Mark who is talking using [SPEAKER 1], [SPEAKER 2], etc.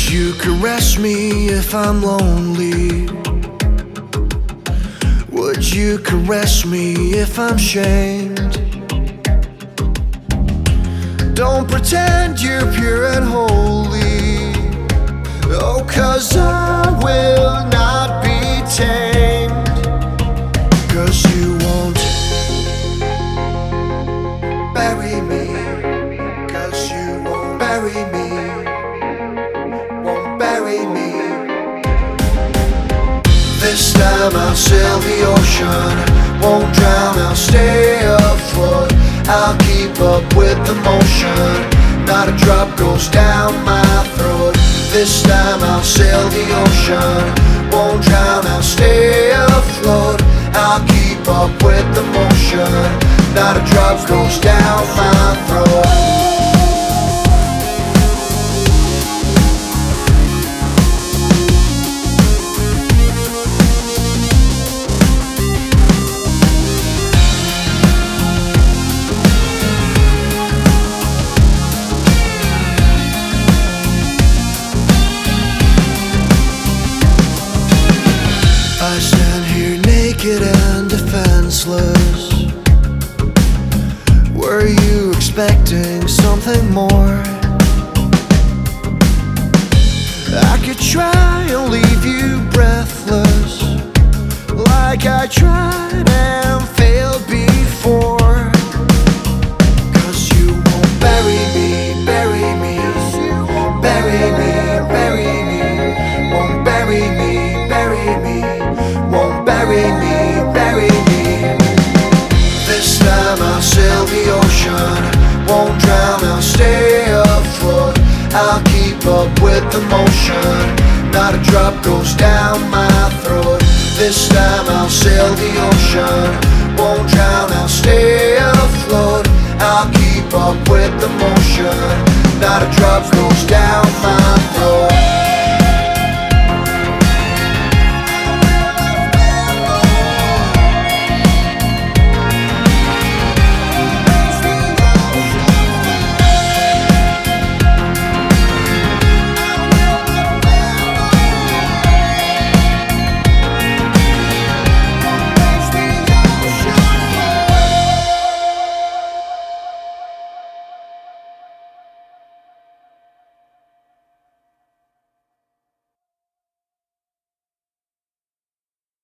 [SPEAKER 1] you caress me if I'm lonely? Would you caress me if I'm shamed? Don't pretend you're pure and holy. Oh, 'cause I will not be tamed. 'Cause you won't bury me. 'Cause you won't bury me. Won't bury me. This time I'll sail the ocean. Won't drown, I'll stay afloat. I'll keep up with the motion. Not a drop goes down my throat. This time I'll sail the ocean. Won't drown, I'll stay afloat. I'll keep up with the motion. Not a drop goes down my throat. I stand here naked and defenseless. Were you expecting something more? I could try and leave you breathless, like I tried and failed before. 'Cause you won't bury me, bury me. Bury me, bury me. Won't bury me, bury me. Won't bury me, bury me. This time I'll sail the ocean. Won't drown, I'll stay afloat. I'll keep up with the motion. Not a drop goes down my throat. This time I'll sail the ocean. Won't drown, I'll stay afloat. I'll keep up with the motion. Not a drop goes down my throat.